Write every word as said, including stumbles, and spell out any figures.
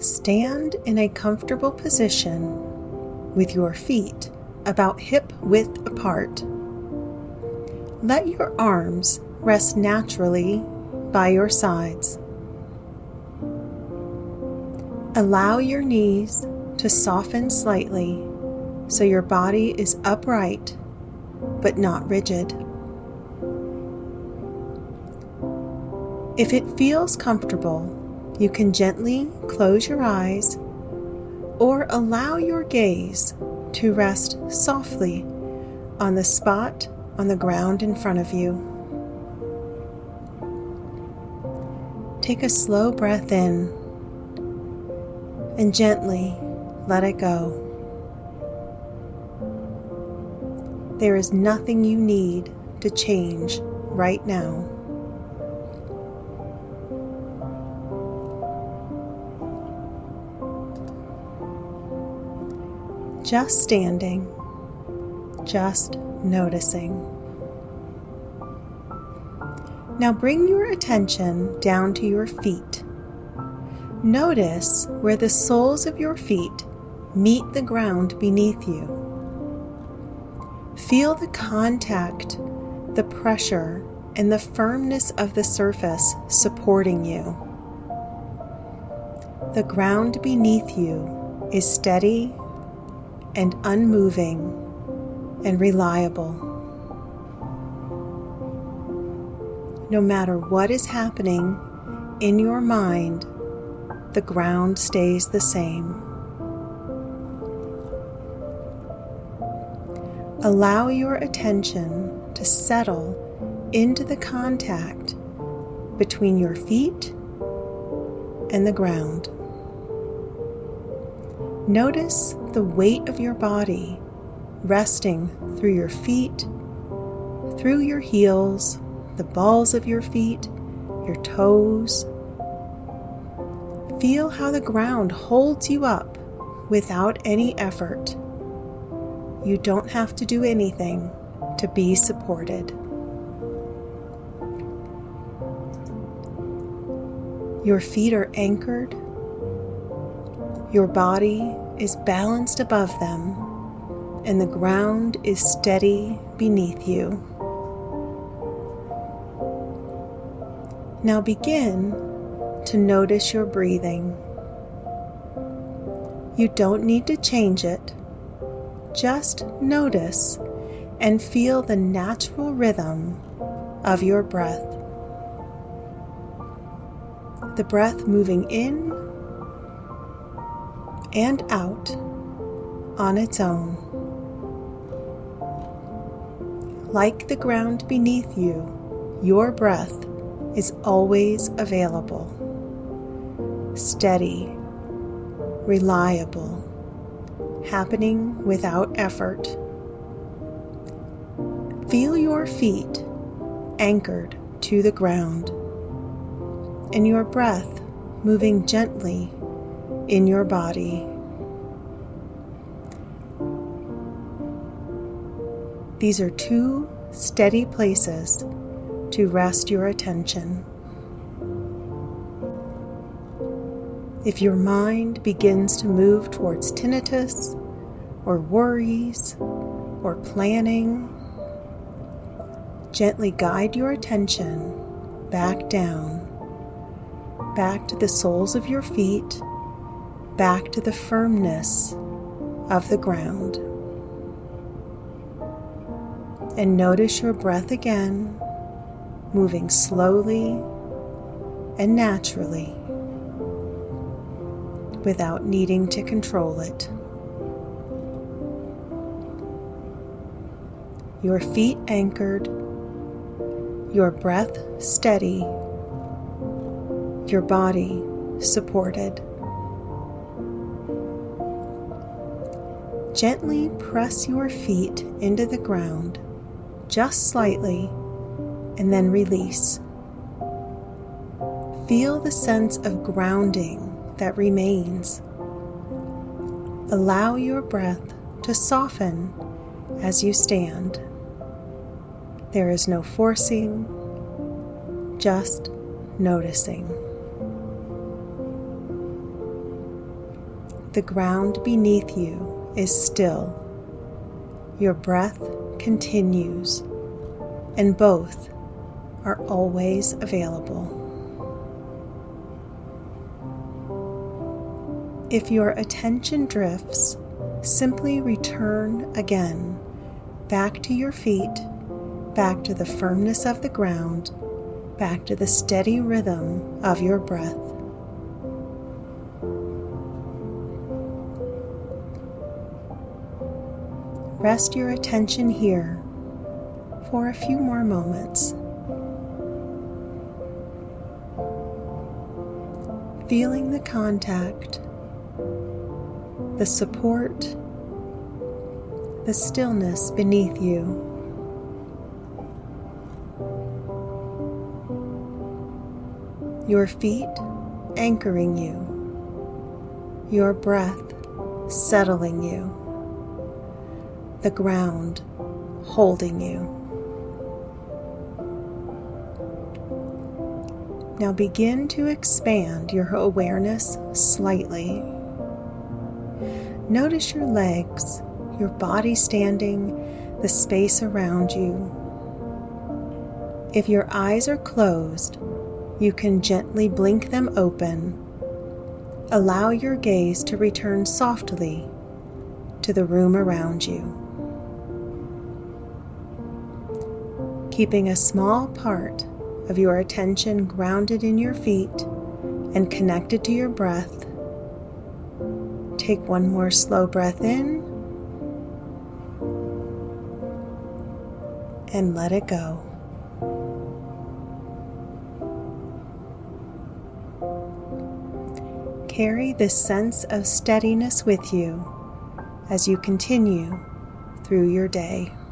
Stand in a comfortable position with your feet about hip width apart. Let your arms rest naturally by your sides. Allow your knees to soften slightly so your body is upright but not rigid. If it feels comfortable, you can gently close your eyes or allow your gaze to rest softly on the spot on the ground in front of you. Take a slow breath in and gently let it go. There is nothing you need to change right now. Just standing, just noticing. Now bring your attention down to your feet. Notice where the soles of your feet meet the ground beneath you. Feel the contact, the pressure, and the firmness of the surface supporting you. The ground beneath you is steady and unmoving and reliable. No matter what is happening in your mind, the ground stays the same. Allow your attention to settle into the contact between your feet and the ground. Notice the weight of your body resting through your feet, through your heels, the balls of your feet, your toes. Feel how the ground holds you up without any effort. You don't have to do anything to be supported. Your feet are anchored. Your body is balanced above them, and the ground is steady beneath you. Now begin to notice your breathing. You don't need to change it. Just notice and feel the natural rhythm of your breath. The breath moving in and out on its own. Like the ground beneath you, your breath is always available. Steady, reliable, happening without effort. Feel your feet anchored to the ground and your breath moving gently in your body. These are two steady places to rest your attention. If your mind begins to move towards tinnitus or worries or planning, gently guide your attention back down, back to the soles of your feet, back to the firmness of the ground. And notice your breath again, moving slowly and naturally, without needing to control it. Your feet anchored, your breath steady, your body supported. Gently press your feet into the ground, just slightly, and then release. Feel the sense of grounding that remains. Allow your breath to soften as you stand. There is no forcing, just noticing. The ground beneath you is still. Your breath continues, and both are always available. If your attention drifts, simply return again, back to your feet, back to the firmness of the ground, back to the steady rhythm of your breath. Rest your attention here for a few more moments. Feeling the contact, the support, the stillness beneath you. Your feet anchoring you, your breath settling you, the ground holding you. Now begin to expand your awareness slightly. Notice your legs, your body standing, the space around you. If your eyes are closed, you can gently blink them open. Allow your gaze to return softly to the room around you. Keeping a small part of your attention grounded in your feet and connected to your breath, take one more slow breath in and let it go. Carry this sense of steadiness with you as you continue through your day.